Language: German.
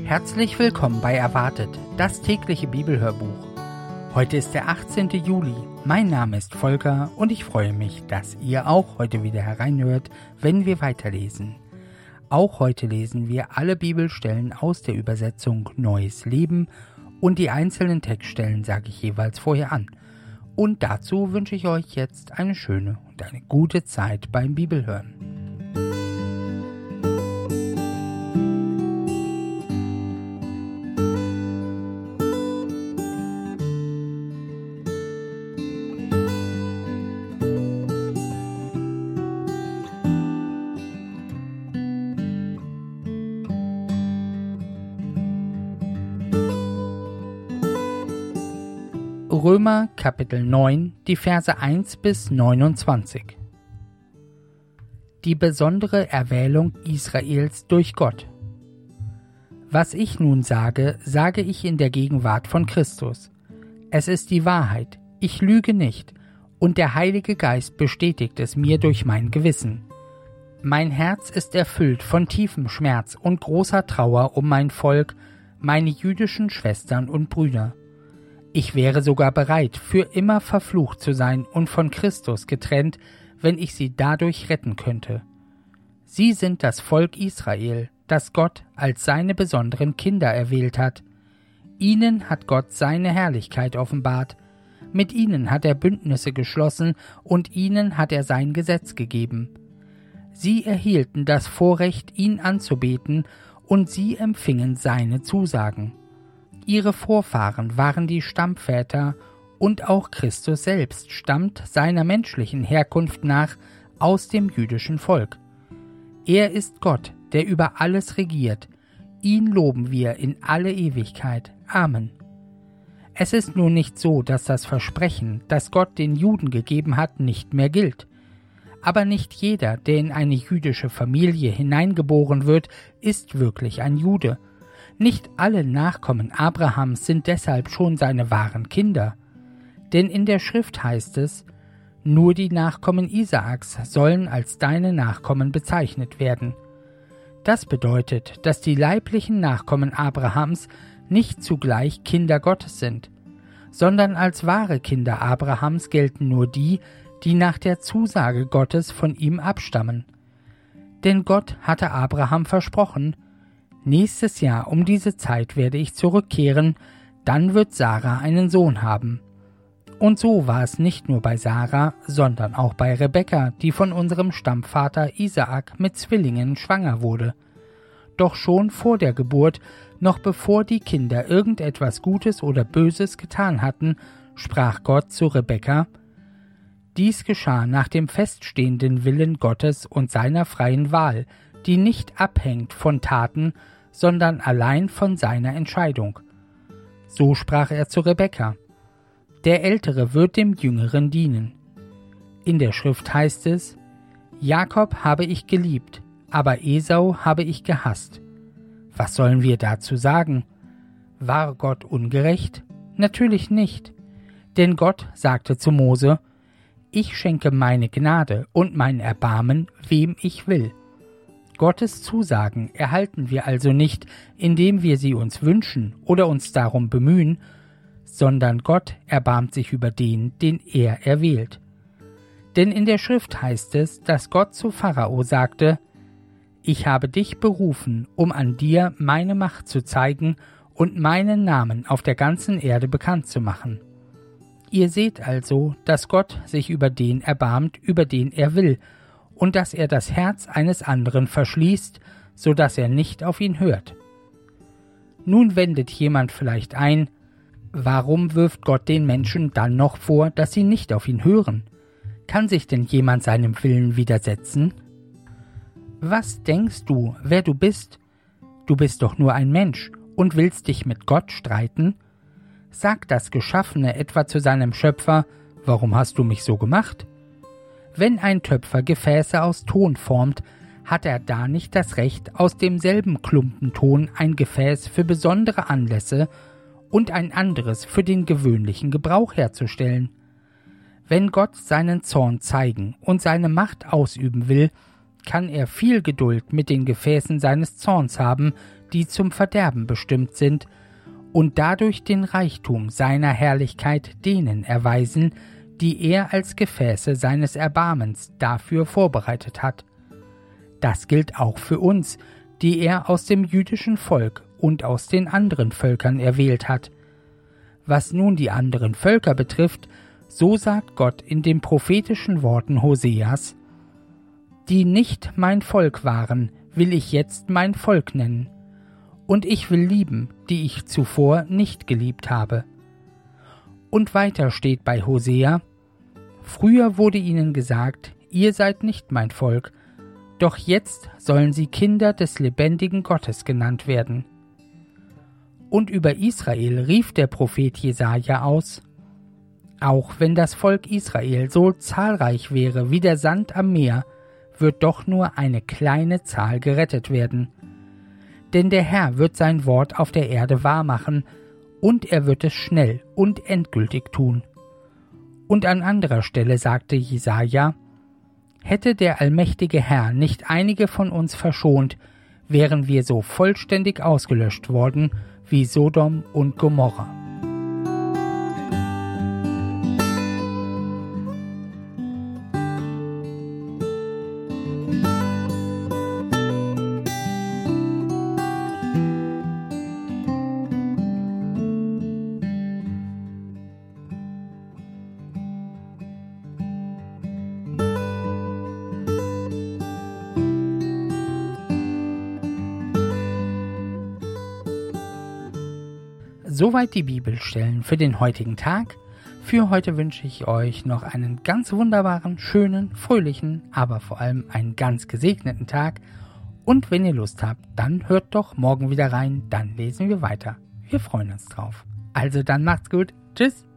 Herzlich willkommen bei Erwartet, das tägliche Bibelhörbuch. Heute ist der 18. Juli. Mein Name ist Volker und ich freue mich, dass ihr auch heute wieder hereinhört, wenn wir weiterlesen. Auch heute lesen wir alle Bibelstellen aus der Übersetzung Neues Leben und die einzelnen Textstellen sage ich jeweils vorher an. Und dazu wünsche ich euch jetzt eine schöne und eine gute Zeit beim Bibelhören. Römer Kapitel 9, die Verse 1 bis 29. Die besondere Erwählung Israels durch Gott. Was ich nun sage, sage ich in der Gegenwart von Christus. Es ist die Wahrheit, ich lüge nicht, und der Heilige Geist bestätigt es mir durch mein Gewissen. Mein Herz ist erfüllt von tiefem Schmerz und großer Trauer um mein Volk, meine jüdischen Schwestern und Brüder. Ich wäre sogar bereit, für immer verflucht zu sein und von Christus getrennt, wenn ich sie dadurch retten könnte. Sie sind das Volk Israel, das Gott als seine besonderen Kinder erwählt hat. Ihnen hat Gott seine Herrlichkeit offenbart. Mit ihnen hat er Bündnisse geschlossen und ihnen hat er sein Gesetz gegeben. Sie erhielten das Vorrecht, ihn anzubeten, und sie empfingen seine Zusagen. Ihre Vorfahren waren die Stammväter, und auch Christus selbst stammt seiner menschlichen Herkunft nach aus dem jüdischen Volk. Er ist Gott, der über alles regiert. Ihn loben wir in alle Ewigkeit. Amen. Es ist nun nicht so, dass das Versprechen, das Gott den Juden gegeben hat, nicht mehr gilt. Aber nicht jeder, der in eine jüdische Familie hineingeboren wird, ist wirklich ein Jude. Nicht alle Nachkommen Abrahams sind deshalb schon seine wahren Kinder. Denn in der Schrift heißt es, nur die Nachkommen Isaaks sollen als deine Nachkommen bezeichnet werden. Das bedeutet, dass die leiblichen Nachkommen Abrahams nicht zugleich Kinder Gottes sind, sondern als wahre Kinder Abrahams gelten nur die, die nach der Zusage Gottes von ihm abstammen. Denn Gott hatte Abraham versprochen, nächstes Jahr um diese Zeit werde ich zurückkehren, dann wird Sarah einen Sohn haben. Und so war es nicht nur bei Sarah, sondern auch bei Rebekka, die von unserem Stammvater Isaak mit Zwillingen schwanger wurde. Doch schon vor der Geburt, noch bevor die Kinder irgendetwas Gutes oder Böses getan hatten, sprach Gott zu Rebekka: Dies geschah nach dem feststehenden Willen Gottes und seiner freien Wahl, die nicht abhängt von Taten, sondern allein von seiner Entscheidung. So sprach er zu Rebekka: Der Ältere wird dem Jüngeren dienen. In der Schrift heißt es: Jakob habe ich geliebt, aber Esau habe ich gehasst. Was sollen wir dazu sagen? War Gott ungerecht? Natürlich nicht. Denn Gott sagte zu Mose: Ich schenke meine Gnade und mein Erbarmen, wem ich will. Gottes Zusagen erhalten wir also nicht, indem wir sie uns wünschen oder uns darum bemühen, sondern Gott erbarmt sich über den, den er erwählt. Denn in der Schrift heißt es, dass Gott zu Pharao sagte: Ich habe dich berufen, um an dir meine Macht zu zeigen und meinen Namen auf der ganzen Erde bekannt zu machen. Ihr seht also, dass Gott sich über den erbarmt, über den er will, und dass er das Herz eines anderen verschließt, so dass er nicht auf ihn hört. Nun wendet jemand vielleicht ein: Warum wirft Gott den Menschen dann noch vor, dass sie nicht auf ihn hören? Kann sich denn jemand seinem Willen widersetzen? Was denkst du, wer du bist? Du bist doch nur ein Mensch und willst dich mit Gott streiten? Sagt das Geschaffene etwa zu seinem Schöpfer: Warum hast du mich so gemacht? Wenn ein Töpfer Gefäße aus Ton formt, hat er da nicht das Recht, aus demselben Klumpen Ton ein Gefäß für besondere Anlässe und ein anderes für den gewöhnlichen Gebrauch herzustellen? Wenn Gott seinen Zorn zeigen und seine Macht ausüben will, kann er viel Geduld mit den Gefäßen seines Zorns haben, die zum Verderben bestimmt sind, und dadurch den Reichtum seiner Herrlichkeit denen erweisen, die er als Gefäße seines Erbarmens dafür vorbereitet hat. Das gilt auch für uns, die er aus dem jüdischen Volk und aus den anderen Völkern erwählt hat. Was nun die anderen Völker betrifft, so sagt Gott in den prophetischen Worten Hoseas: Die nicht mein Volk waren, will ich jetzt mein Volk nennen, und ich will lieben, die ich zuvor nicht geliebt habe. Und weiter steht bei Hosea: Früher wurde ihnen gesagt, ihr seid nicht mein Volk, doch jetzt sollen sie Kinder des lebendigen Gottes genannt werden. Und über Israel rief der Prophet Jesaja aus: Auch wenn das Volk Israel so zahlreich wäre wie der Sand am Meer, wird doch nur eine kleine Zahl gerettet werden. Denn der Herr wird sein Wort auf der Erde wahrmachen, und er wird es schnell und endgültig tun. Und an anderer Stelle sagte Jesaja: Hätte der allmächtige Herr nicht einige von uns verschont, wären wir so vollständig ausgelöscht worden wie Sodom und Gomorra. Soweit die Bibelstellen für den heutigen Tag. Für heute wünsche ich euch noch einen ganz wunderbaren, schönen, fröhlichen, aber vor allem einen ganz gesegneten Tag. Und wenn ihr Lust habt, dann hört doch morgen wieder rein, dann lesen wir weiter. Wir freuen uns drauf. Also dann macht's gut. Tschüss.